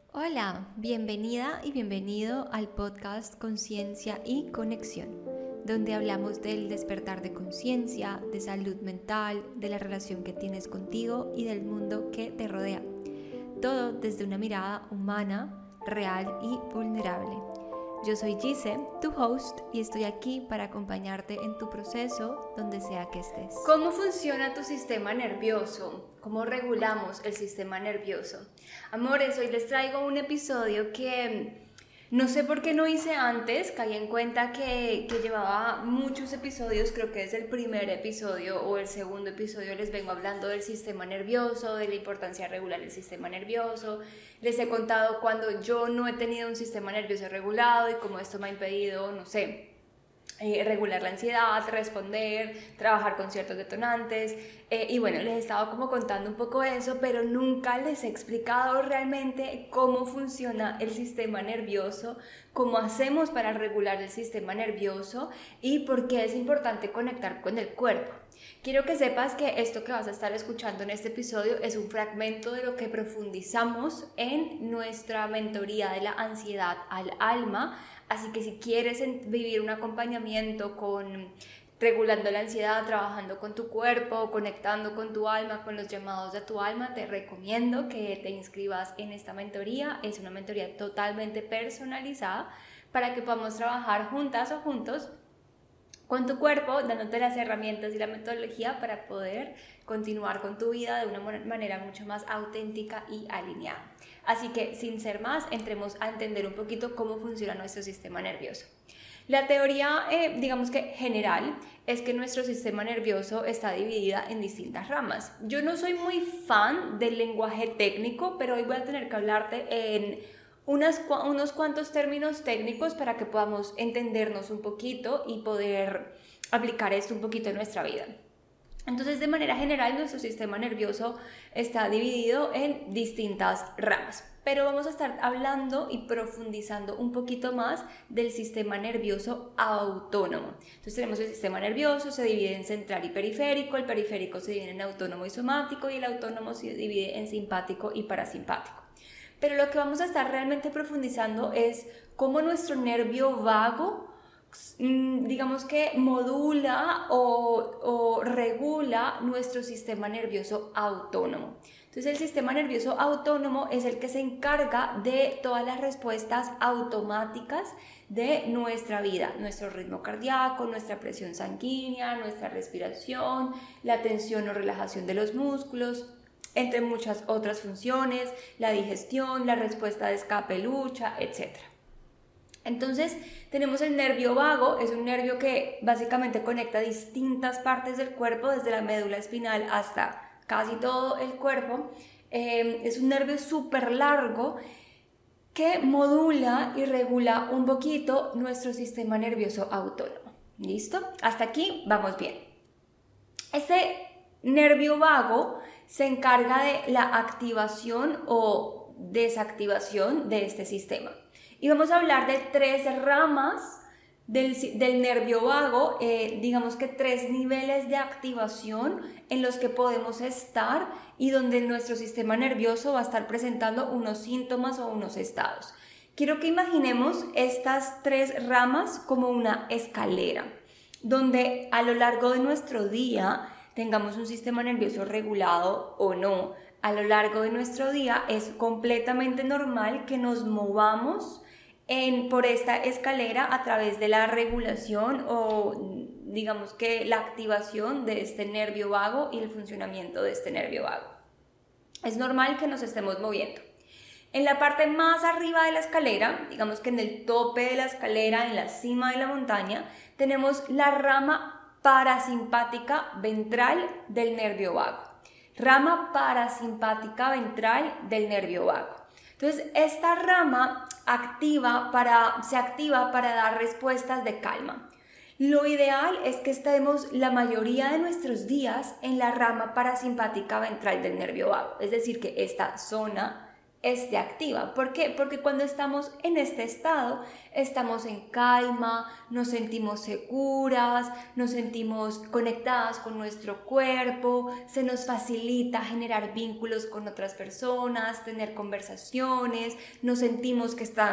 Hola, bienvenida y bienvenido al podcast Conciencia y Conexión, donde hablamos del despertar de conciencia, de salud mental, de la relación que tienes contigo y del mundo que te rodea. Todo desde una mirada humana, real y vulnerable. Yo soy Gise, tu host, y estoy aquí para acompañarte en tu proceso donde sea que estés. ¿Cómo funciona tu sistema nervioso? ¿Cómo regulamos el sistema nervioso? Amores, hoy les traigo un episodio que no sé por qué no hice antes. Caí en cuenta que llevaba muchos episodios, creo que es el primer episodio o el segundo episodio les vengo hablando del sistema nervioso, de la importancia de regular el sistema nervioso. Les he contado cuando yo no he tenido un sistema nervioso regulado y cómo esto me ha impedido, no sé, regular la ansiedad, responder, trabajar con ciertos detonantes y bueno, les he estado como contando un poco eso, pero nunca les he explicado realmente cómo funciona el sistema nervioso, cómo hacemos para regular el sistema nervioso y por qué es importante conectar con el cuerpo. Quiero que sepas que esto que vas a estar escuchando en este episodio es un fragmento de lo que profundizamos en nuestra mentoría de la ansiedad al alma. Así que si quieres vivir un acompañamiento con regulando la ansiedad, trabajando con tu cuerpo, conectando con tu alma, con los llamados de tu alma, te recomiendo que te inscribas en esta mentoría. Es una mentoría totalmente personalizada para que podamos trabajar juntas o juntos con tu cuerpo, dándote las herramientas y la metodología para poder continuar con tu vida de una manera mucho más auténtica y alineada. Así que, sin ser más, entremos a entender un poquito cómo funciona nuestro sistema nervioso. La teoría, digamos que general, es que nuestro sistema nervioso está dividida en distintas ramas. Yo no soy muy fan del lenguaje técnico, pero hoy voy a tener que hablarte en unos cuantos términos técnicos para que podamos entendernos un poquito y poder aplicar esto un poquito en nuestra vida. Entonces, de manera general, nuestro sistema nervioso está dividido en distintas ramas, pero vamos a estar hablando y profundizando un poquito más del sistema nervioso autónomo. Entonces, tenemos el sistema nervioso, se divide en central y periférico, el periférico se divide en autónomo y somático y el autónomo se divide en simpático y parasimpático. Pero lo que vamos a estar realmente profundizando es cómo nuestro nervio vago, digamos que modula o regula nuestro sistema nervioso autónomo. Entonces el sistema nervioso autónomo es el que se encarga de todas las respuestas automáticas de nuestra vida, nuestro ritmo cardíaco, nuestra presión sanguínea, nuestra respiración, la tensión o relajación de los músculos, entre muchas otras funciones, la digestión, la respuesta de escape, lucha, etc. Entonces tenemos el nervio vago, es un nervio que básicamente conecta distintas partes del cuerpo, desde la médula espinal hasta casi todo el cuerpo. Es un nervio súper largo que modula y regula un poquito nuestro sistema nervioso autónomo. ¿Listo? Hasta aquí vamos bien. Este nervio vago se encarga de la activación o desactivación de este sistema. Y vamos a hablar de tres ramas del nervio vago, digamos que tres niveles de activación en los que podemos estar y donde nuestro sistema nervioso va a estar presentando unos síntomas o unos estados. Quiero que imaginemos estas tres ramas como una escalera, donde a lo largo de nuestro día tengamos un sistema nervioso regulado o no, a lo largo de nuestro día es completamente normal que nos movamos por esta escalera a través de la regulación o digamos que la activación de este nervio vago y el funcionamiento de este nervio vago. Es normal que nos estemos moviendo. En la parte más arriba de la escalera, digamos que en el tope de la escalera, en la cima de la montaña, tenemos la rama parasimpática ventral del nervio vago. Rama parasimpática ventral del nervio vago. Entonces, esta rama se activa para dar respuestas de calma. Lo ideal es que estemos la mayoría de nuestros días en la rama parasimpática ventral del nervio vago, es decir, que esta zona esté activa. ¿Por qué? Porque cuando estamos en este estado, estamos en calma, nos sentimos seguras, nos sentimos conectadas con nuestro cuerpo, se nos facilita generar vínculos con otras personas, tener conversaciones, nos sentimos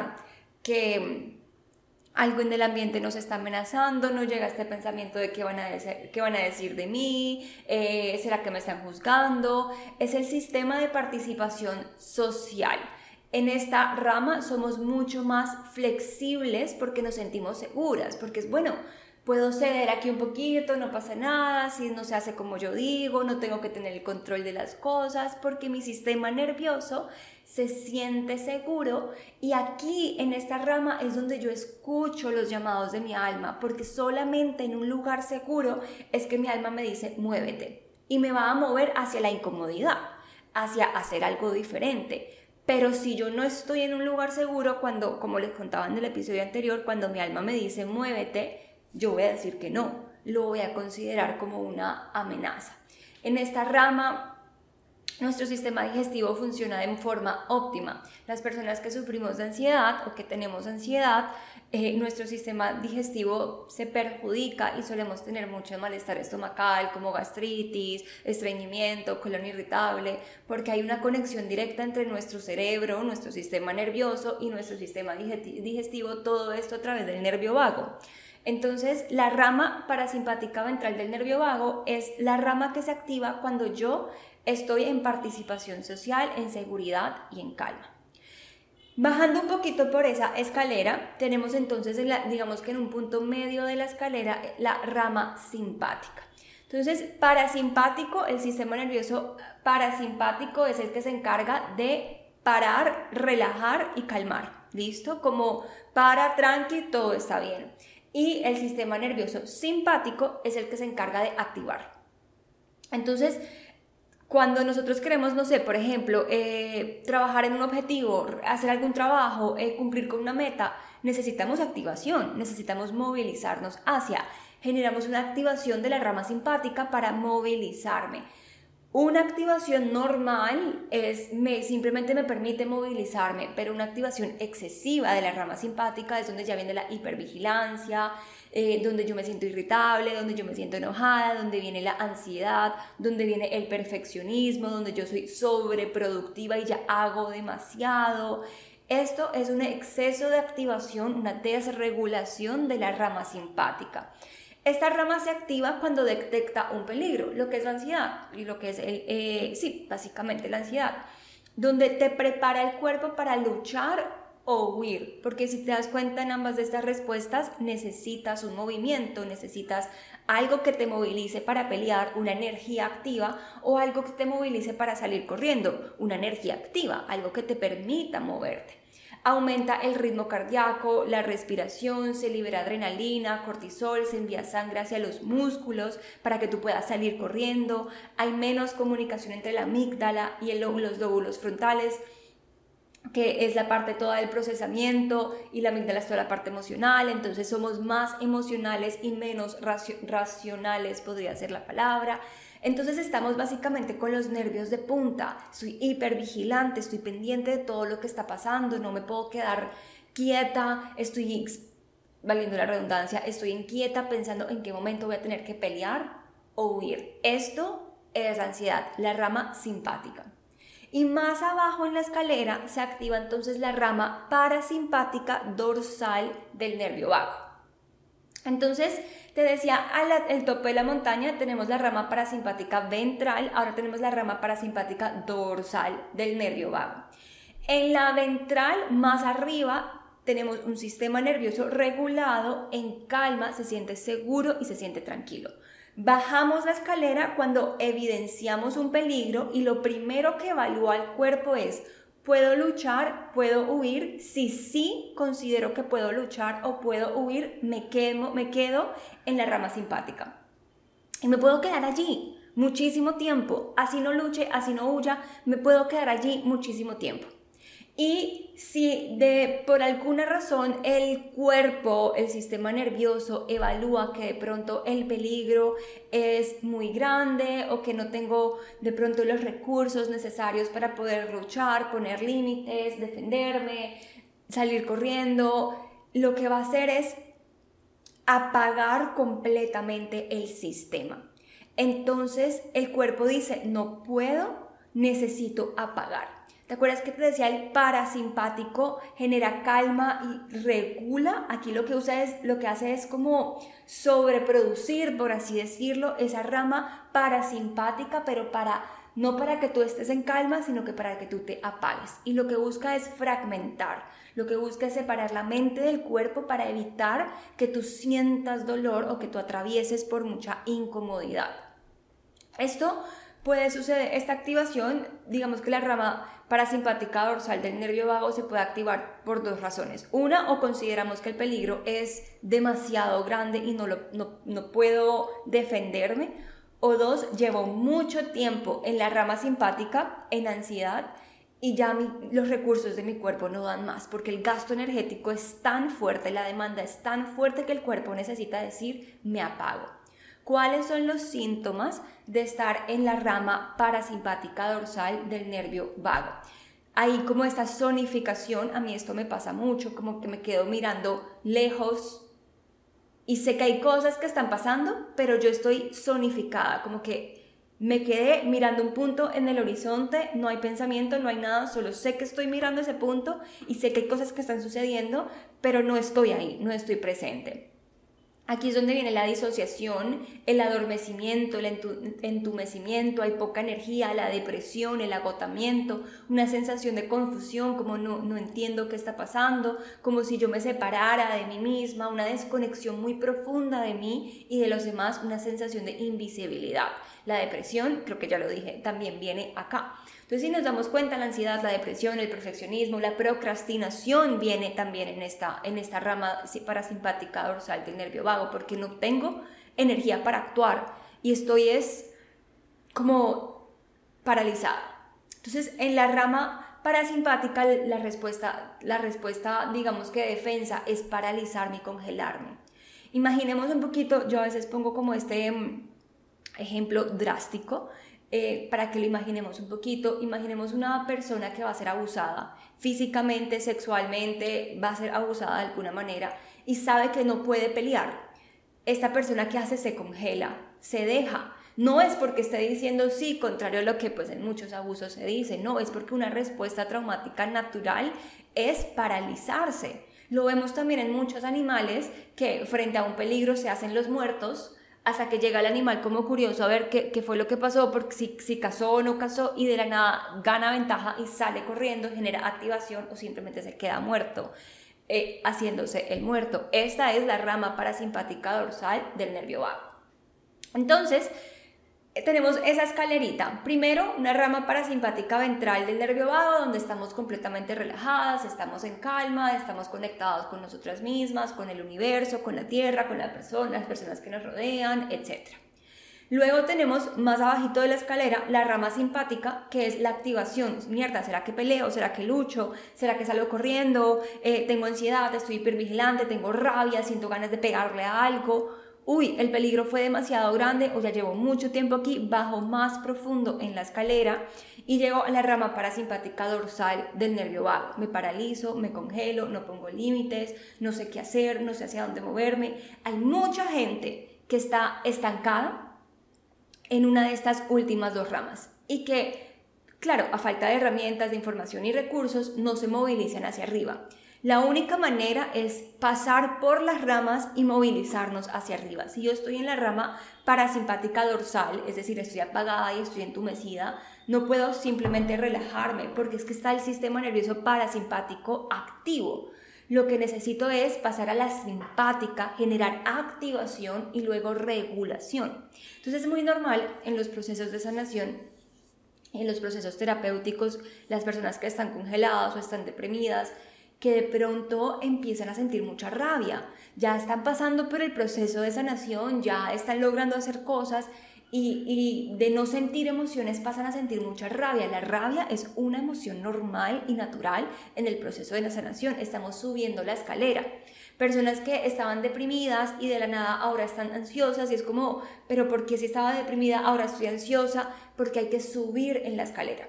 que algo en el ambiente nos está amenazando, no llega este pensamiento de qué van a decir de mí, ¿será que me están juzgando? Es el sistema de participación social. En esta rama somos mucho más flexibles porque nos sentimos seguras, porque es bueno, puedo ceder aquí un poquito, no pasa nada, si no se hace como yo digo, no tengo que tener el control de las cosas, porque mi sistema nervioso se siente seguro y aquí en esta rama es donde yo escucho los llamados de mi alma, porque solamente en un lugar seguro es que mi alma me dice muévete y me va a mover hacia la incomodidad, hacia hacer algo diferente. Pero si yo no estoy en un lugar seguro, cuando, como les contaba en el episodio anterior, cuando mi alma me dice muévete, yo voy a decir que no, lo voy a considerar como una amenaza. En esta rama nuestro sistema digestivo funciona de forma óptima. Las personas que sufrimos de ansiedad o que tenemos ansiedad, nuestro sistema digestivo se perjudica y solemos tener mucho malestar estomacal como gastritis, estreñimiento, colon irritable, porque hay una conexión directa entre nuestro cerebro, nuestro sistema nervioso y nuestro sistema digestivo, todo esto a través del nervio vago. Entonces, la rama parasimpática ventral del nervio vago es la rama que se activa cuando yo estoy en participación social, en seguridad y en calma. Bajando un poquito por esa escalera, tenemos entonces, digamos que en un punto medio de la escalera, la rama simpática. Entonces, parasimpático, el sistema nervioso parasimpático es el que se encarga de parar, relajar y calmar. ¿Listo? Como para, tranqui, todo está bien. Y el sistema nervioso simpático es el que se encarga de activar. Entonces, cuando nosotros queremos, no sé, por ejemplo, trabajar en un objetivo, hacer algún trabajo, cumplir con una meta, necesitamos activación, necesitamos movilizarnos generamos una activación de la rama simpática para movilizarme. Una activación normal simplemente me permite movilizarme, pero una activación excesiva de la rama simpática es donde ya viene la hipervigilancia, donde yo me siento irritable, donde yo me siento enojada, donde viene la ansiedad, donde viene el perfeccionismo, donde yo soy sobreproductiva y ya hago demasiado. Esto es un exceso de activación, una desregulación de la rama simpática. Esta rama se activa cuando detecta un peligro, lo que es la ansiedad y lo que es básicamente la ansiedad, donde te prepara el cuerpo para luchar o huir, porque si te das cuenta en ambas de estas respuestas necesitas un movimiento, necesitas algo que te movilice para pelear, una energía activa, o algo que te movilice para salir corriendo, una energía activa, algo que te permita moverte. Aumenta el ritmo cardíaco, la respiración, se libera adrenalina, cortisol, se envía sangre hacia los músculos para que tú puedas salir corriendo, hay menos comunicación entre la amígdala y los lóbulos frontales, que es la parte toda del procesamiento, y la amígdala es toda la parte emocional, entonces somos más emocionales y menos racionales, podría ser la palabra. Entonces estamos básicamente con los nervios de punta, estoy hipervigilante, estoy pendiente de todo lo que está pasando, no me puedo quedar quieta, estoy, valiendo la redundancia, estoy inquieta pensando en qué momento voy a tener que pelear o huir. Esto es ansiedad, la rama simpática. Y más abajo en la escalera se activa entonces la rama parasimpática dorsal del nervio vago. Entonces, te decía, al tope de la montaña tenemos la rama parasimpática ventral, ahora tenemos la rama parasimpática dorsal del nervio vago. En la ventral, más arriba, tenemos un sistema nervioso regulado, en calma, se siente seguro y se siente tranquilo. Bajamos la escalera cuando evidenciamos un peligro y lo primero que evalúa el cuerpo es: ¿puedo luchar? ¿Puedo huir? Si sí considero que puedo luchar o puedo huir, me quedo en la rama simpática. Y me puedo quedar allí muchísimo tiempo. Así no luche, así no huya, me puedo quedar allí muchísimo tiempo. Y si por alguna razón el cuerpo, el sistema nervioso evalúa que de pronto el peligro es muy grande o que no tengo de pronto los recursos necesarios para poder luchar, poner límites, defenderme, salir corriendo, lo que va a hacer es apagar completamente el sistema. Entonces el cuerpo dice, no puedo, necesito apagar. ¿Te acuerdas que te decía el parasimpático genera calma y regula? Aquí lo que hace es como sobreproducir, por así decirlo, esa rama parasimpática, pero no para que tú estés en calma, sino que para que tú te apagues. Y lo que busca es fragmentar, lo que busca es separar la mente del cuerpo para evitar que tú sientas dolor o que tú atravieses por mucha incomodidad. Esto puede suceder, esta activación, digamos que la rama parasimpática dorsal del nervio vago se puede activar por dos razones. Una, o consideramos que el peligro es demasiado grande y no puedo defenderme. O dos, llevo mucho tiempo en la rama simpática, en ansiedad, y ya los recursos de mi cuerpo no dan más, porque el gasto energético es tan fuerte, la demanda es tan fuerte que el cuerpo necesita decir, me apago. ¿Cuáles son los síntomas de estar en la rama parasimpática dorsal del nervio vago? Hay como esta zonificación, a mí esto me pasa mucho, como que me quedo mirando lejos y sé que hay cosas que están pasando, pero yo estoy zonificada, como que me quedé mirando un punto en el horizonte, no hay pensamiento, no hay nada, solo sé que estoy mirando ese punto y sé que hay cosas que están sucediendo, pero no estoy ahí, no estoy presente. Aquí es donde viene la disociación, el adormecimiento, el entumecimiento, hay poca energía, la depresión, el agotamiento, una sensación de confusión, como no entiendo qué está pasando, como si yo me separara de mí misma, una desconexión muy profunda de mí y de los demás, una sensación de invisibilidad. La depresión, creo que ya lo dije, también viene acá. Entonces, si nos damos cuenta, la ansiedad, la depresión, el perfeccionismo, la procrastinación viene también en esta rama parasimpática dorsal del nervio vago, porque no tengo energía para actuar y estoy como paralizada. Entonces, en la rama parasimpática, la respuesta, digamos que de defensa, es paralizarme y congelarme. Imaginemos un poquito, yo a veces pongo como este ejemplo drástico, para que lo imaginemos un poquito. Imaginemos una persona que va a ser abusada físicamente, sexualmente, va a ser abusada de alguna manera y sabe que no puede pelear. Esta persona, ¿qué hace? Se congela, se deja. No es porque esté diciendo sí, contrario a lo que pues en muchos abusos se dice, no, es porque una respuesta traumática natural es paralizarse. Lo vemos también en muchos animales que frente a un peligro se hacen los muertos, hasta que llega el animal como curioso a ver qué fue lo que pasó, porque si cazó o no cazó, y de la nada gana ventaja y sale corriendo, genera activación o simplemente se queda muerto, haciéndose el muerto. Esta es la rama parasimpática dorsal del nervio vago. Entonces, tenemos esa escalerita. Primero, una rama parasimpática ventral del nervio vago, donde estamos completamente relajadas, estamos en calma, estamos conectados con nosotras mismas, con el universo, con la tierra, con las personas que nos rodean, etc. Luego tenemos más abajito de la escalera la rama simpática, que es la activación. Mierda, ¿será que peleo? ¿Será que lucho? ¿Será que salgo corriendo? Tengo ansiedad, estoy hipervigilante, tengo rabia, siento ganas de pegarle a algo. Uy, el peligro fue demasiado grande o ya llevo mucho tiempo aquí, bajo más profundo en la escalera y llego a la rama parasimpática dorsal del nervio vago. Me paralizo, me congelo, no pongo límites, no sé qué hacer, no sé hacia dónde moverme. Hay mucha gente que está estancada en una de estas últimas dos ramas y que, claro, a falta de herramientas, de información y recursos, no se movilizan hacia arriba. La única manera es pasar por las ramas y movilizarnos hacia arriba. Si yo estoy en la rama parasimpática dorsal, es decir, estoy apagada y estoy entumecida, no puedo simplemente relajarme porque es que está el sistema nervioso parasimpático activo. Lo que necesito es pasar a la simpática, generar activación y luego regulación. Entonces es muy normal en los procesos de sanación, en los procesos terapéuticos, las personas que están congeladas o están deprimidas, que de pronto empiezan a sentir mucha rabia, ya están pasando por el proceso de sanación, ya están logrando hacer cosas y de no sentir emociones pasan a sentir mucha rabia. La rabia es una emoción normal y natural en el proceso de la sanación. Estamos subiendo la escalera. Personas que estaban deprimidas y de la nada ahora están ansiosas y es como, pero ¿por qué si estaba deprimida ahora estoy ansiosa? Porque hay que subir en la escalera.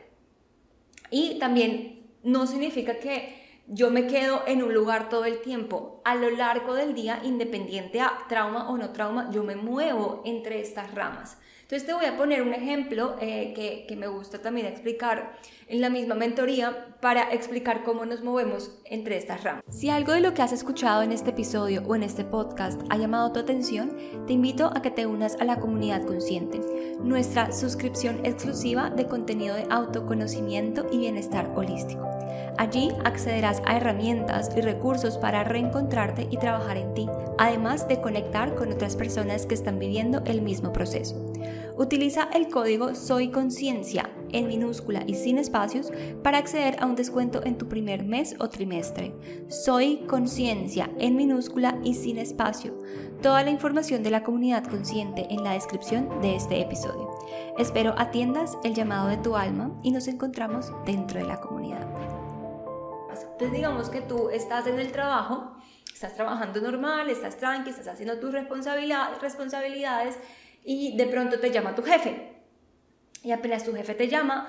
Y también no significa que yo me quedo en un lugar todo el tiempo. A lo largo del día, independiente a trauma o no trauma, yo me muevo entre estas ramas. Entonces te voy a poner un ejemplo que me gusta también explicar en la misma mentoría para explicar cómo nos movemos entre estas ramas. Si algo de lo que has escuchado en este episodio o en este podcast ha llamado tu atención, te invito a que te unas a la comunidad consciente, nuestra suscripción exclusiva de contenido de autoconocimiento y bienestar holístico. Allí accederás a herramientas y recursos para reencontrarte y trabajar en ti, además de conectar con otras personas que están viviendo el mismo proceso. Utiliza el código SOYCONCIENCIA en minúscula y sin espacios para acceder a un descuento en tu primer mes o trimestre. SOYCONCIENCIA en minúscula y sin espacio. Toda la información de la comunidad consciente en la descripción de este episodio. Espero atiendas el llamado de tu alma y nos encontramos dentro de la comunidad. Entonces digamos que tú estás en el trabajo, estás trabajando normal, estás tranqui, estás haciendo tus responsabilidades y de pronto te llama tu jefe. Y apenas tu jefe te llama,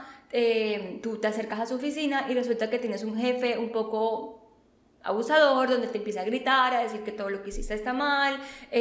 tú te acercas a su oficina y resulta que tienes un jefe un poco abusador, donde te empieza a gritar, a decir que todo lo que hiciste está mal,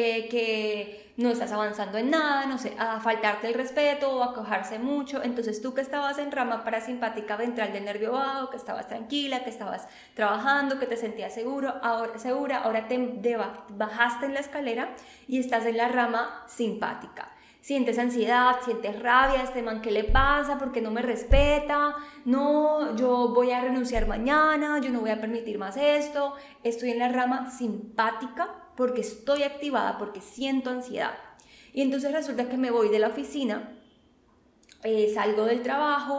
que no estás avanzando en nada, no sé, a faltarte el respeto o a quejarse mucho. Entonces tú que estabas en rama parasimpática ventral del nervio vago, que estabas tranquila, que estabas trabajando, que te sentías segura, ahora te bajaste en la escalera y estás en la rama simpática. Sientes ansiedad, sientes rabia, este man, ¿qué le pasa? ¿Por qué no me respeta? No, yo voy a renunciar mañana, yo no voy a permitir más esto. Estoy en la rama simpática porque estoy activada, porque siento ansiedad. Y entonces resulta que me voy de la oficina, salgo del trabajo,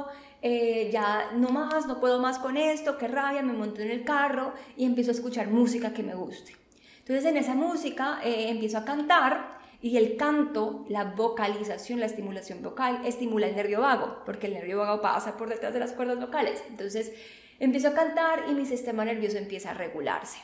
ya no puedo más con esto, qué rabia, me monto en el carro y empiezo a escuchar música que me guste. Entonces en esa música empiezo a cantar. Y el canto, la vocalización, la estimulación vocal, estimula el nervio vago, porque el nervio vago pasa por detrás de las cuerdas vocales. Entonces empiezo a cantar y mi sistema nervioso empieza a regularse.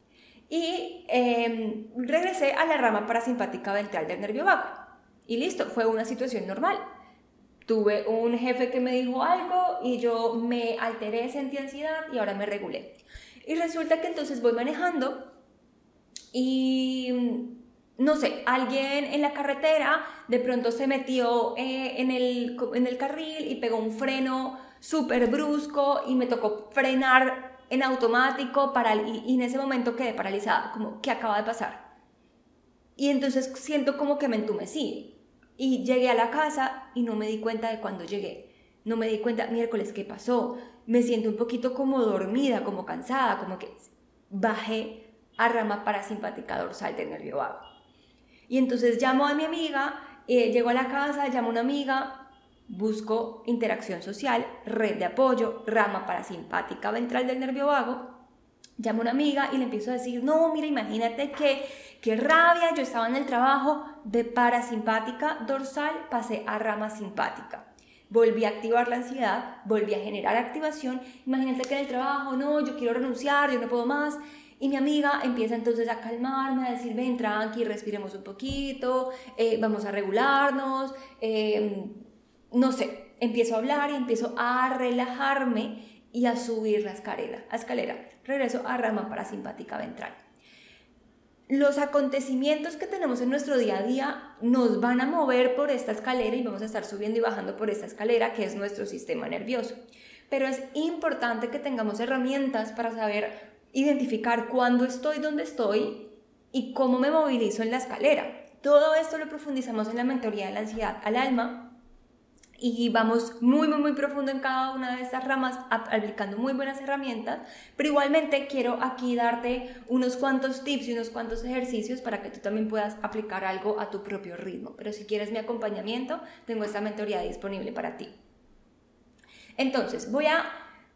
Y regresé a la rama parasimpática ventral del nervio vago. Y listo, fue una situación normal. Tuve un jefe que me dijo algo y yo me alteré, sentí ansiedad y ahora me regulé. Y resulta que entonces voy manejando y no sé, alguien en la carretera de pronto se metió en el carril y pegó un freno súper brusco y me tocó frenar en automático y en ese momento quedé paralizada, como, ¿qué acaba de pasar? Y entonces siento como que me entumecí y llegué a la casa y no me di cuenta de cuando llegué. No me di cuenta, miércoles, ¿qué pasó? Me siento un poquito como dormida, como cansada, como que bajé a rama parasimpática dorsal del nervio vago. Y entonces llamo a mi amiga, llego a la casa, llamo a una amiga, busco interacción social, red de apoyo, rama parasimpática ventral del nervio vago. Llamo a una amiga y le empiezo a decir, no, mira, imagínate que rabia, yo estaba en el trabajo de parasimpática dorsal, pasé a rama simpática. Volví a activar la ansiedad, volví a generar activación. Imagínate que en el trabajo, no, yo quiero renunciar, yo no puedo más. Y mi amiga empieza entonces a calmarme, a decir, ven, tranqui, respiremos un poquito, vamos a regularnos, no sé, empiezo a hablar y empiezo a relajarme y a subir la escalera. Regreso a rama parasimpática ventral. Los acontecimientos que tenemos en nuestro día a día nos van a mover por esta escalera y vamos a estar subiendo y bajando por esta escalera que es nuestro sistema nervioso. Pero es importante que tengamos herramientas para saber identificar cuándo estoy, dónde estoy y cómo me movilizo en la escalera. Todo esto lo profundizamos en la mentoría de la ansiedad al alma y vamos muy, muy, muy profundo en cada una de estas ramas, aplicando muy buenas herramientas, pero igualmente quiero aquí darte unos cuantos tips y unos cuantos ejercicios para que tú también puedas aplicar algo a tu propio ritmo. Pero si quieres mi acompañamiento, tengo esta mentoría disponible para ti. Entonces, voy a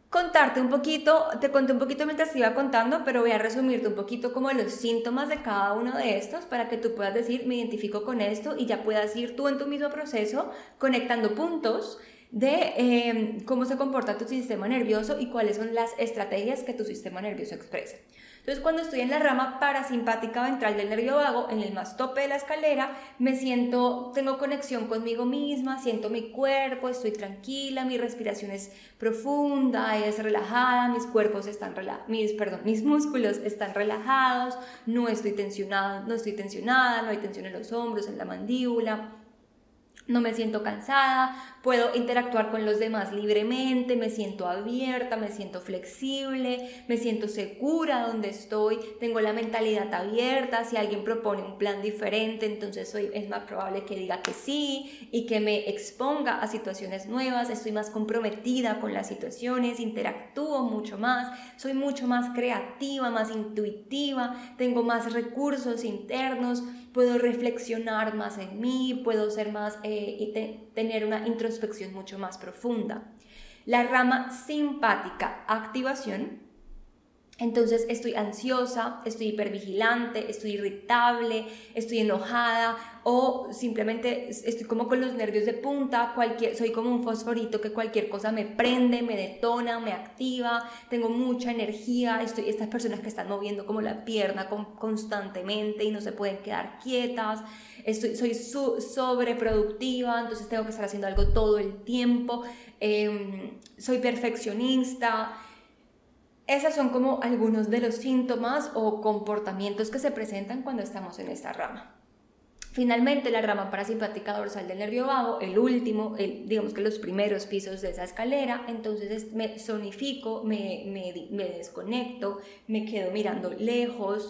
contarte un poquito, te conté un poquito mientras te iba contando, pero voy a resumirte un poquito como los síntomas de cada uno de estos para que tú puedas decir, me identifico con esto y ya puedas ir tú en tu mismo proceso conectando puntos de cómo se comporta tu sistema nervioso y cuáles son las estrategias que tu sistema nervioso expresa. Entonces, cuando estoy en la rama parasimpática ventral del nervio vago, en el más tope de la escalera, tengo conexión conmigo misma, siento mi cuerpo, estoy tranquila, mi respiración es profunda, es relajada, mis músculos están relajados, no estoy tensionada, no hay tensión en los hombros, en la mandíbula. No me siento cansada, puedo interactuar con los demás libremente, me siento abierta, me siento flexible, me siento segura donde estoy, tengo la mentalidad abierta, si alguien propone un plan diferente, entonces es más probable que diga que sí y que me exponga a situaciones nuevas, estoy más comprometida con las situaciones, interactúo mucho más, soy mucho más creativa, más intuitiva, tengo más recursos internos, puedo reflexionar más en mí, puedo ser más tener una introspección mucho más profunda. La rama simpática, activación. Entonces estoy ansiosa, estoy hipervigilante, estoy irritable, estoy enojada o simplemente estoy como con los nervios de punta, soy como un fosforito que cualquier cosa me prende, me detona, me activa, tengo mucha energía, estas personas que están moviendo como la pierna constantemente y no se pueden quedar quietas, soy sobreproductiva, entonces tengo que estar haciendo algo todo el tiempo, soy perfeccionista. Esos son como algunos de los síntomas o comportamientos que se presentan cuando estamos en esta rama. Finalmente, la rama parasimpática dorsal del nervio vago, el último, digamos que los primeros pisos de esa escalera, entonces me zonifico, me desconecto, me quedo mirando lejos,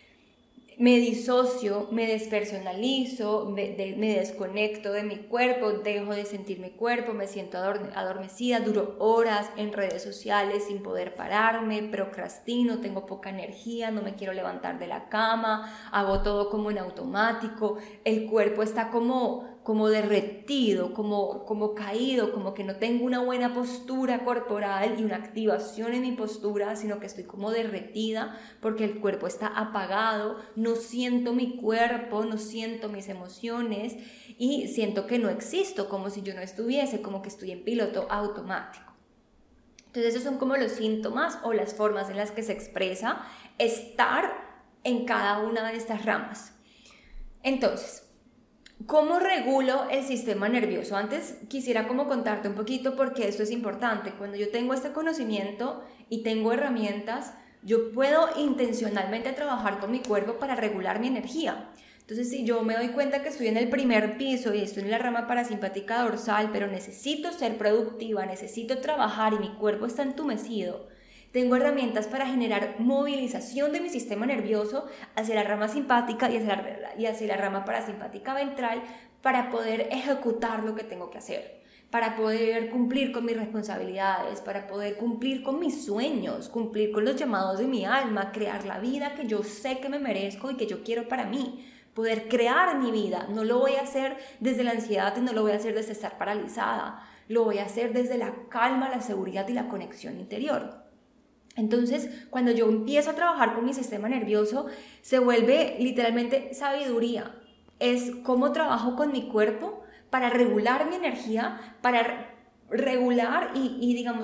me disocio, me despersonalizo, me desconecto de mi cuerpo, dejo de sentir mi cuerpo, me siento adormecida, duro horas en redes sociales sin poder pararme, procrastino, tengo poca energía, no me quiero levantar de la cama, hago todo como en automático, el cuerpo está como derretido, como caído, como que no tengo una buena postura corporal y una activación en mi postura, sino que estoy como derretida porque el cuerpo está apagado, no siento mi cuerpo, no siento mis emociones y siento que no existo, como si yo no estuviese, como que estoy en piloto automático. Entonces esos son como los síntomas o las formas en las que se expresa estar en cada una de estas ramas. Entonces, ¿cómo regulo el sistema nervioso? Antes quisiera como contarte un poquito porque esto es importante. Cuando yo tengo este conocimiento y tengo herramientas, yo puedo intencionalmente trabajar con mi cuerpo para regular mi energía. Entonces, si yo me doy cuenta que estoy en el primer piso y estoy en la rama parasimpática dorsal, pero necesito ser productiva, necesito trabajar y mi cuerpo está entumecido, tengo herramientas para generar movilización de mi sistema nervioso hacia la rama simpática y hacia la rama parasimpática ventral para poder ejecutar lo que tengo que hacer, para poder cumplir con mis responsabilidades, para poder cumplir con mis sueños, cumplir con los llamados de mi alma, crear la vida que yo sé que me merezco y que yo quiero para mí, poder crear mi vida. No lo voy a hacer desde la ansiedad y no lo voy a hacer desde estar paralizada, lo voy a hacer desde la calma, la seguridad y la conexión interior. Entonces, cuando yo empiezo a trabajar con mi sistema nervioso, se vuelve literalmente sabiduría. Es cómo trabajo con mi cuerpo para regular mi energía, para regular y digamos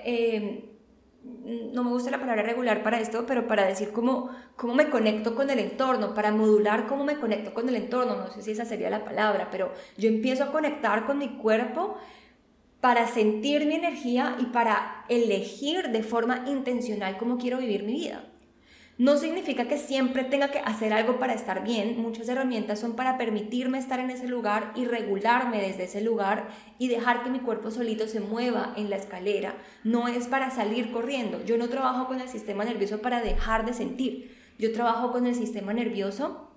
que, no me gusta la palabra regular para esto, pero para decir cómo me conecto con el entorno, para modular cómo me conecto con el entorno, no sé si esa sería la palabra, pero yo empiezo a conectar con mi cuerpo para sentir mi energía y para elegir de forma intencional cómo quiero vivir mi vida. No significa que siempre tenga que hacer algo para estar bien, muchas herramientas son para permitirme estar en ese lugar y regularme desde ese lugar y dejar que mi cuerpo solito se mueva en la escalera, no es para salir corriendo. Yo no trabajo con el sistema nervioso para dejar de sentir, yo trabajo con el sistema nervioso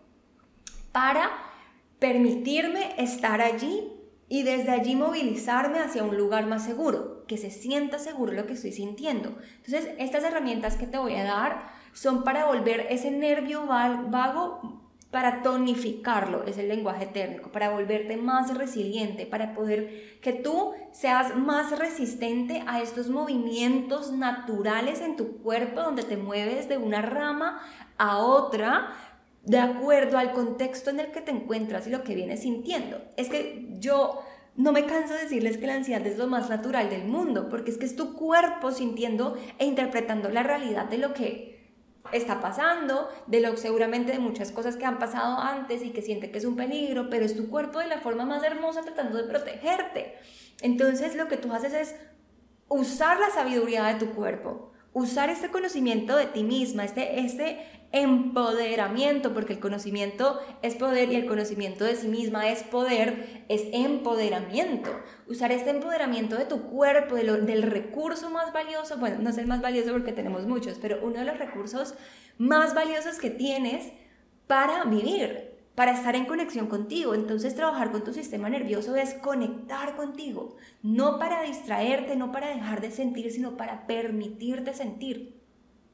para permitirme estar allí y desde allí movilizarme hacia un lugar más seguro, que se sienta seguro lo que estoy sintiendo. Entonces, estas herramientas que te voy a dar son para volver ese nervio vago para tonificarlo, es el lenguaje térmico, para volverte más resiliente, para poder que tú seas más resistente a estos movimientos naturales en tu cuerpo donde te mueves de una rama a otra de acuerdo al contexto en el que te encuentras y lo que vienes sintiendo. Es que yo no me canso de decirles que la ansiedad es lo más natural del mundo, porque es que es tu cuerpo sintiendo e interpretando la realidad de lo que está pasando, seguramente de muchas cosas que han pasado antes y que siente que es un peligro, pero es tu cuerpo de la forma más hermosa tratando de protegerte. Entonces lo que tú haces es usar la sabiduría de tu cuerpo, usar este conocimiento de ti misma, este empoderamiento, porque el conocimiento es poder y el conocimiento de sí misma es poder, es empoderamiento. Usar este empoderamiento de tu cuerpo, del recurso más valioso, bueno, no es el más valioso porque tenemos muchos, pero uno de los recursos más valiosos que tienes para vivir, para estar en conexión contigo. Entonces trabajar con tu sistema nervioso es conectar contigo, no para distraerte, no para dejar de sentir, sino para permitirte sentir.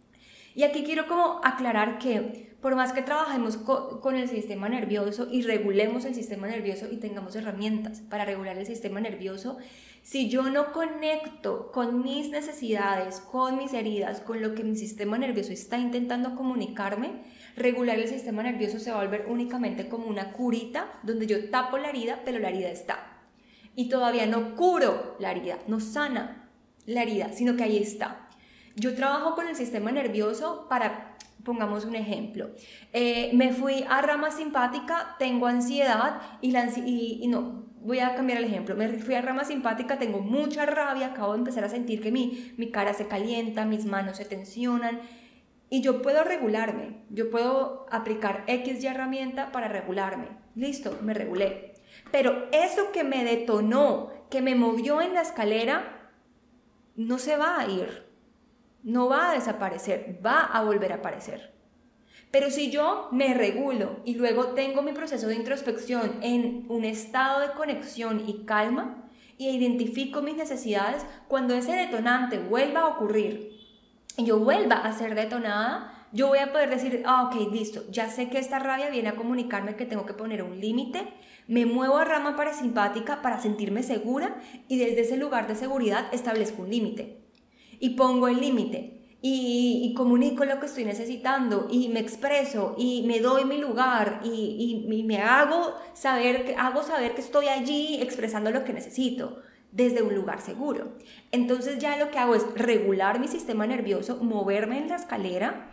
Y aquí quiero como aclarar que por más que trabajemos con el sistema nervioso y regulemos el sistema nervioso y tengamos herramientas para regular el sistema nervioso, si yo no conecto con mis necesidades, con mis heridas, con lo que mi sistema nervioso está intentando comunicarme, regular el sistema nervioso se va a volver únicamente como una curita donde yo tapo la herida, pero la herida está. Y todavía no curo la herida, no sana la herida, sino que ahí está. Yo trabajo con el sistema nervioso para, pongamos un ejemplo, me fui a rama simpática, tengo ansiedad y no, voy a cambiar el ejemplo, me fui a rama simpática, tengo mucha rabia, acabo de empezar a sentir que mi cara se calienta, mis manos se tensionan y yo puedo regularme, yo puedo aplicar X y herramienta para regularme, listo, me regulé. Pero eso que me detonó, que me movió en la escalera, no se va a ir. No va a desaparecer, va a volver a aparecer. Pero si yo me regulo y luego tengo mi proceso de introspección en un estado de conexión y calma y identifico mis necesidades, cuando ese detonante vuelva a ocurrir y yo vuelva a ser detonada, yo voy a poder decir, ok, listo, ya sé que esta rabia viene a comunicarme que tengo que poner un límite, me muevo a rama parasimpática para sentirme segura y desde ese lugar de seguridad establezco un límite. Y pongo el límite y comunico lo que estoy necesitando y me expreso y me doy mi lugar y me hago saber que estoy allí expresando lo que necesito desde un lugar seguro. Entonces ya lo que hago es regular mi sistema nervioso, moverme en la escalera,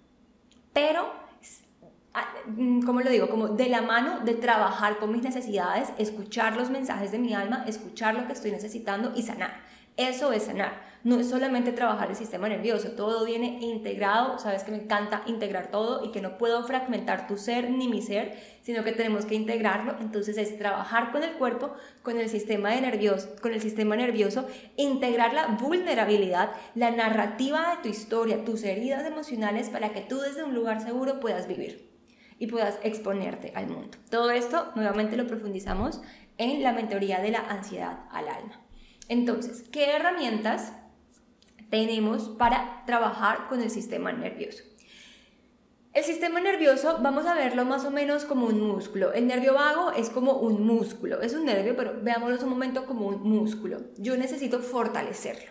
pero ¿cómo lo digo? Como de la mano de trabajar con mis necesidades, escuchar los mensajes de mi alma, escuchar lo que estoy necesitando y sanar. Eso es sanar, no es solamente trabajar el sistema nervioso, todo viene integrado, sabes que me encanta integrar todo y que no puedo fragmentar tu ser ni mi ser, sino que tenemos que integrarlo. Entonces es trabajar con el cuerpo, con el sistema nervioso, integrar la vulnerabilidad, la narrativa de tu historia, tus heridas emocionales para que tú desde un lugar seguro puedas vivir y puedas exponerte al mundo. Todo esto nuevamente lo profundizamos en la mentoría de la ansiedad al alma. Entonces, ¿qué herramientas tenemos para trabajar con el sistema nervioso? El sistema nervioso, vamos a verlo más o menos como un músculo. El nervio vago es como un músculo, es un nervio, pero veámoslo un momento como un músculo. Yo necesito fortalecerlo.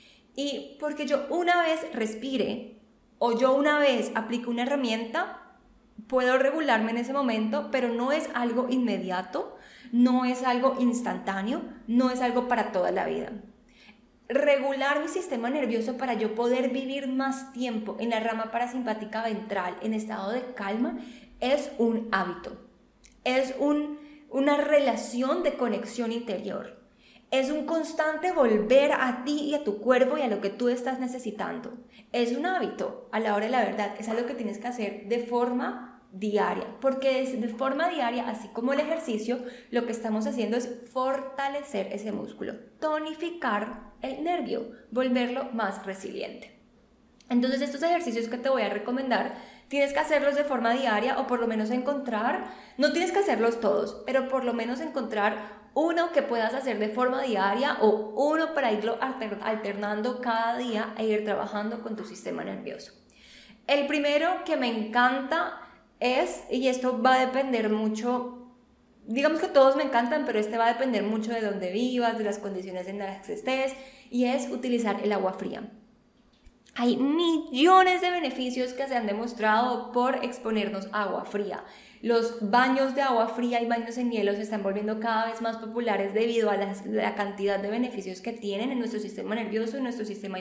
Y porque yo una vez respire o yo una vez aplique una herramienta, puedo regularme en ese momento, pero no es algo inmediato, no es algo instantáneo, no es algo para toda la vida. Regular mi sistema nervioso para yo poder vivir más tiempo en la rama parasimpática ventral en estado de calma es un hábito, es una relación de conexión interior, es un constante volver a ti y a tu cuerpo y a lo que tú estás necesitando. Es un hábito, a la hora de la verdad, es algo que tienes que hacer de forma diaria, porque de forma diaria, así como el ejercicio, lo que estamos haciendo es fortalecer ese músculo, tonificar el nervio, volverlo más resiliente. Entonces estos ejercicios que te voy a recomendar, tienes que hacerlos de forma diaria o por lo menos encontrar, no tienes que hacerlos todos, pero por lo menos encontrar uno que puedas hacer de forma diaria o uno para irlo alternando cada día e ir trabajando con tu sistema nervioso. El primero que me encanta y esto va a depender mucho, digamos que todos me encantan, pero este va a depender mucho de dónde vivas, de las condiciones en las que estés, y es utilizar el agua fría. Hay millones de beneficios que se han demostrado por exponernos a agua fría. Los baños de agua fría y baños en hielo se están volviendo cada vez más populares debido a la cantidad de beneficios que tienen en nuestro sistema nervioso, en nuestro sistema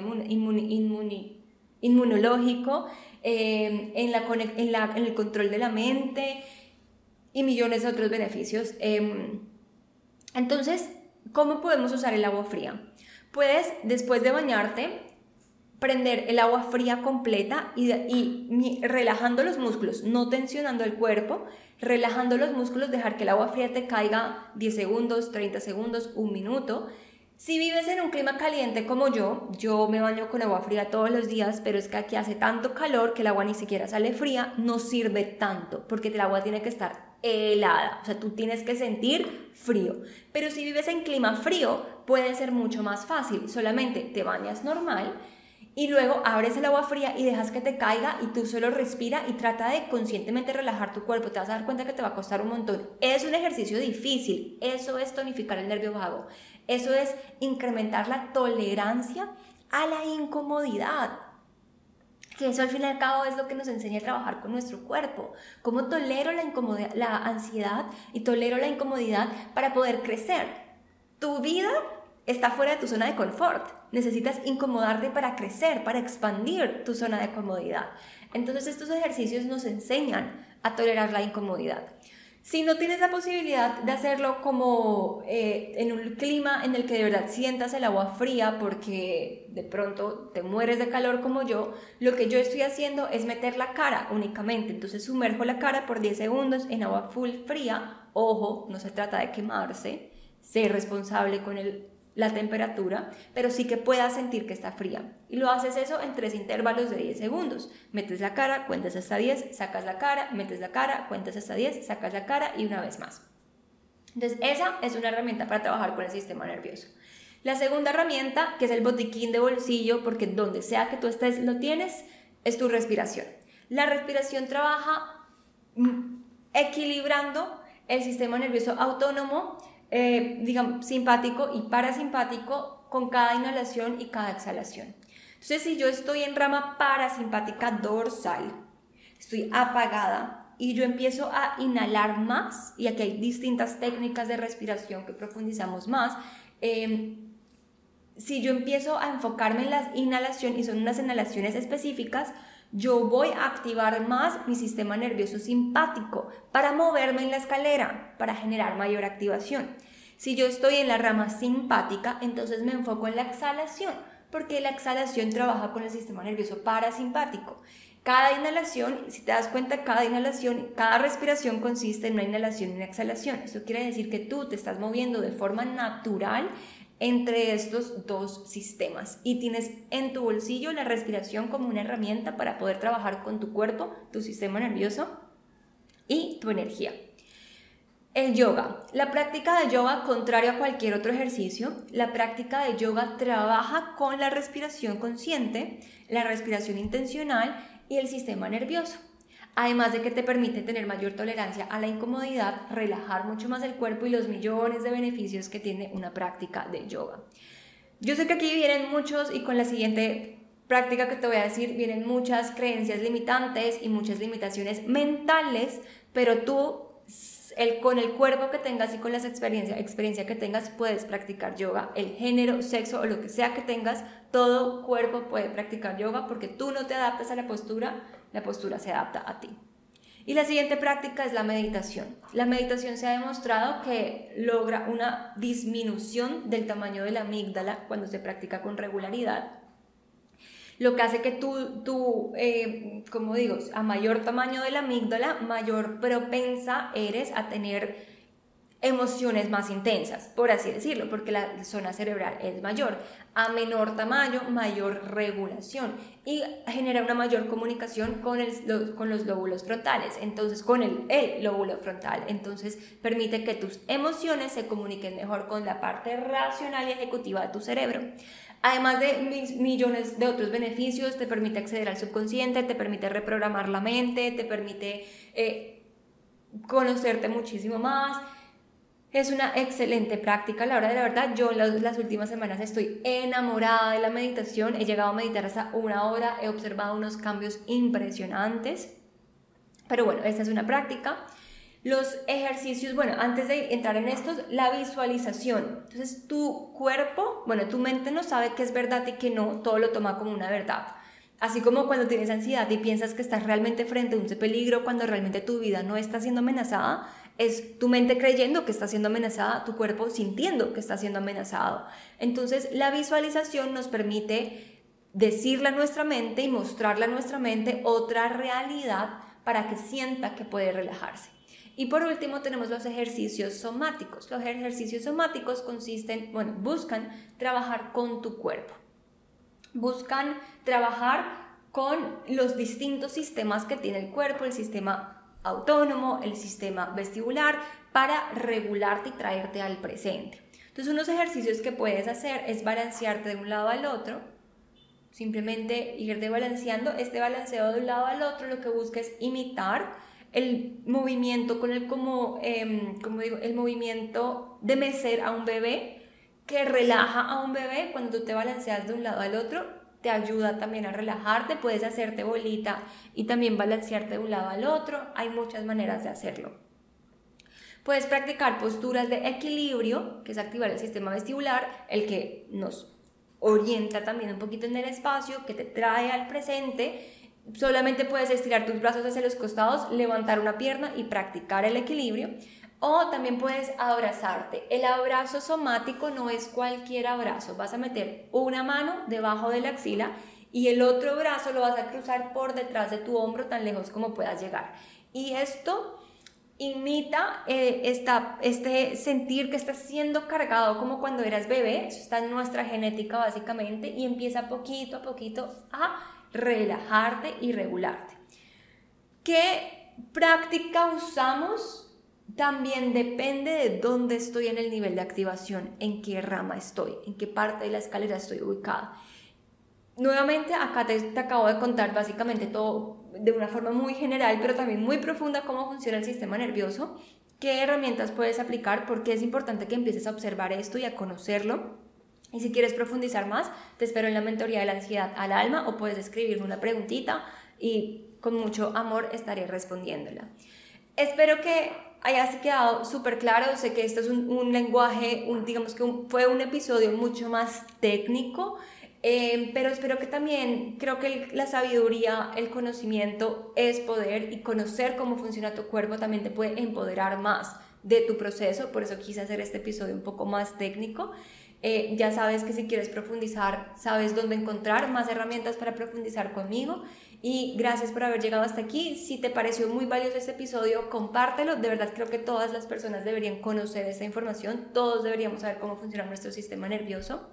inmunológico, en el control de la mente y millones de otros beneficios. Entonces, ¿cómo podemos usar el agua fría? Puedes, después de bañarte, prender el agua fría completa y relajando los músculos, no tensionando el cuerpo, relajando los músculos, dejar que el agua fría te caiga 10 segundos, 30 segundos, 1 minuto. Si vives en un clima caliente como yo me baño con agua fría todos los días, pero es que aquí hace tanto calor que el agua ni siquiera sale fría, no sirve tanto, porque el agua tiene que estar helada, o sea, tú tienes que sentir frío. Pero si vives en clima frío, puede ser mucho más fácil, solamente te bañas normal, y luego abres el agua fría y dejas que te caiga y tú solo respira y trata de conscientemente relajar tu cuerpo. Te vas a dar cuenta que te va a costar un montón. Es un ejercicio difícil, eso es tonificar el nervio vago, eso es incrementar la tolerancia a la incomodidad, que eso al fin y al cabo es lo que nos enseña a trabajar con nuestro cuerpo. Cómo tolero la incomodidad, la ansiedad y tolero la incomodidad para poder crecer. Tu vida está fuera de tu zona de confort. Necesitas incomodarte para crecer, para expandir tu zona de comodidad. Entonces estos ejercicios nos enseñan a tolerar la incomodidad. Si no tienes la posibilidad de hacerlo como en un clima en el que de verdad sientas el agua fría porque de pronto te mueres de calor como yo, lo que yo estoy haciendo es meter la cara únicamente. Entonces sumerjo la cara por 10 segundos en agua full fría. Ojo, no se trata de quemarse, sé responsable con la temperatura, pero sí que puedas sentir que está fría. Y lo haces eso en 3 intervalos de 10 segundos. Metes la cara, cuentas hasta 10, sacas la cara, metes la cara, cuentas hasta 10, sacas la cara y una vez más. Entonces esa es una herramienta para trabajar con el sistema nervioso. La segunda herramienta, que es el botiquín de bolsillo, porque donde sea que tú estés lo tienes, es tu respiración. La respiración trabaja equilibrando el sistema nervioso autónomo, digamos, simpático y parasimpático con cada inhalación y cada exhalación. Entonces, si yo estoy en rama parasimpática dorsal, estoy apagada y yo empiezo a inhalar más, y aquí hay distintas técnicas de respiración que profundizamos más, si yo empiezo a enfocarme en la inhalación y son unas inhalaciones específicas, yo voy a activar más mi sistema nervioso simpático para moverme en la escalera, para generar mayor activación. Si yo estoy en la rama simpática, entonces me enfoco en la exhalación, porque la exhalación trabaja con el sistema nervioso parasimpático. Cada inhalación, si te das cuenta, cada respiración consiste en una inhalación y una exhalación. Eso quiere decir que tú te estás moviendo de forma natural entre estos dos sistemas y tienes en tu bolsillo la respiración como una herramienta para poder trabajar con tu cuerpo, tu sistema nervioso y tu energía. El yoga. La práctica de yoga, contrario a cualquier otro ejercicio, la práctica de yoga trabaja con la respiración consciente, la respiración intencional y el sistema nervioso. Además de que te permite tener mayor tolerancia a la incomodidad, relajar mucho más el cuerpo y los millones de beneficios que tiene una práctica de yoga. Yo sé que aquí vienen muchos, y con la siguiente práctica que te voy a decir, vienen muchas creencias limitantes y muchas limitaciones mentales, pero tú, con el cuerpo que tengas y con la experiencia que tengas, puedes practicar yoga. El género, sexo o lo que sea que tengas, todo cuerpo puede practicar yoga porque tú no te adaptas a la postura se adapta a ti. Y la siguiente práctica es la meditación. La meditación se ha demostrado que logra una disminución del tamaño de la amígdala cuando se practica con regularidad, lo que hace que tú como digo, a mayor tamaño de la amígdala, mayor propensa eres a tener emociones más intensas, por así decirlo, porque la zona cerebral es mayor. A menor tamaño, mayor regulación y genera una mayor comunicación con los lóbulos frontales, entonces con el lóbulo frontal, entonces permite que tus emociones se comuniquen mejor con la parte racional y ejecutiva de tu cerebro. Además de millones de otros beneficios, te permite acceder al subconsciente, te permite reprogramar la mente, te permite conocerte muchísimo más. Es una excelente práctica, la hora de la verdad. Yo las últimas semanas estoy enamorada de la meditación. He llegado a meditar hasta 1 hora, he observado unos cambios impresionantes. Pero bueno, esta es una práctica. Los ejercicios, bueno, antes de entrar en estos, la visualización. Entonces tu cuerpo, bueno, tu mente no sabe qué es verdad y qué no, todo lo toma como una verdad. Así como cuando tienes ansiedad y piensas que estás realmente frente a un peligro cuando realmente tu vida no está siendo amenazada, es tu mente creyendo que está siendo amenazada, tu cuerpo sintiendo que está siendo amenazado. Entonces la visualización nos permite decirle a nuestra mente y mostrarle a nuestra mente otra realidad para que sienta que puede relajarse. Y por último tenemos los ejercicios somáticos. Los ejercicios somáticos buscan trabajar con tu cuerpo. Buscan trabajar con los distintos sistemas que tiene el cuerpo, el sistema autónomo, el sistema vestibular, para regularte y traerte al presente. Entonces, unos ejercicios que puedes hacer es balancearte de un lado al otro, simplemente irte balanceando. Este balanceo de un lado al otro lo que busca es imitar el movimiento el movimiento de mecer a un bebé, que relaja a un bebé. Cuando tú te balanceas de un lado al otro, te ayuda también a relajarte. Puedes hacerte bolita y también balancearte de un lado al otro. Hay muchas maneras de hacerlo. Puedes practicar posturas de equilibrio, que es activar el sistema vestibular, el que nos orienta también un poquito en el espacio, que te trae al presente. Solamente puedes estirar tus brazos hacia los costados, levantar una pierna y practicar el equilibrio. O también puedes abrazarte. El abrazo somático no es cualquier abrazo. Vas a meter una mano debajo de la axila y el otro brazo lo vas a cruzar por detrás de tu hombro tan lejos como puedas llegar. Y esto imita este sentir que estás siendo cargado como cuando eras bebé. Eso está en nuestra genética básicamente, y empieza poquito a poquito a relajarte y regularte. ¿Qué práctica usamos? También depende de dónde estoy en el nivel de activación, en qué rama estoy, en qué parte de la escalera estoy ubicada. Nuevamente, acá te acabo de contar básicamente todo de una forma muy general, pero también muy profunda, cómo funciona el sistema nervioso, qué herramientas puedes aplicar, porque es importante que empieces a observar esto y a conocerlo. Y si quieres profundizar más, te espero en la mentoría de la ansiedad al alma, o puedes escribirme una preguntita y con mucho amor estaré respondiéndola. Espero que hayas quedado súper claro. Sé que esto es un lenguaje, fue un episodio mucho más técnico, pero espero que también, creo que la sabiduría, el conocimiento es poder, y conocer cómo funciona tu cuerpo también te puede empoderar más de tu proceso. Por eso quise hacer este episodio un poco más técnico. Ya sabes que si quieres profundizar, sabes dónde encontrar más herramientas para profundizar conmigo. Y gracias por haber llegado hasta aquí. Si te pareció muy valioso este episodio, compártelo. De verdad creo que todas las personas deberían conocer esta información. Todos deberíamos saber cómo funciona nuestro sistema nervioso,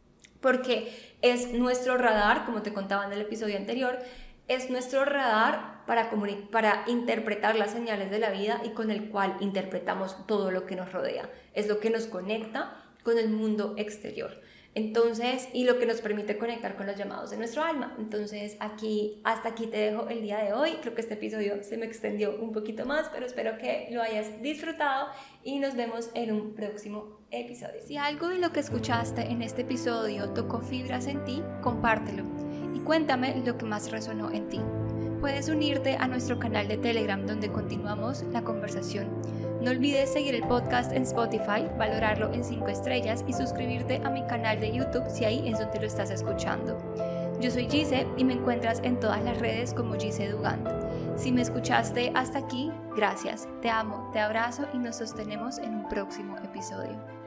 porque es nuestro radar, como te contaba en el episodio anterior, es nuestro radar para interpretar las señales de la vida, y con el cual interpretamos todo lo que nos rodea. Es lo que nos conecta con el mundo exterior. Entonces, y lo que nos permite conectar con los llamados de nuestro alma. Entonces, hasta aquí te dejo el día de hoy. Creo que este episodio se me extendió un poquito más, pero espero que lo hayas disfrutado y nos vemos en un próximo episodio. Si algo de lo que escuchaste en este episodio tocó fibras en ti, compártelo y cuéntame lo que más resonó en ti. Puedes unirte a nuestro canal de Telegram, donde continuamos la conversación. No olvides seguir el podcast en Spotify, valorarlo en 5 estrellas y suscribirte a mi canal de YouTube si ahí es donde lo estás escuchando. Yo soy Gise y me encuentras en todas las redes como Gise Dugand. Si me escuchaste hasta aquí, gracias. Te amo, te abrazo y nos sostenemos en un próximo episodio.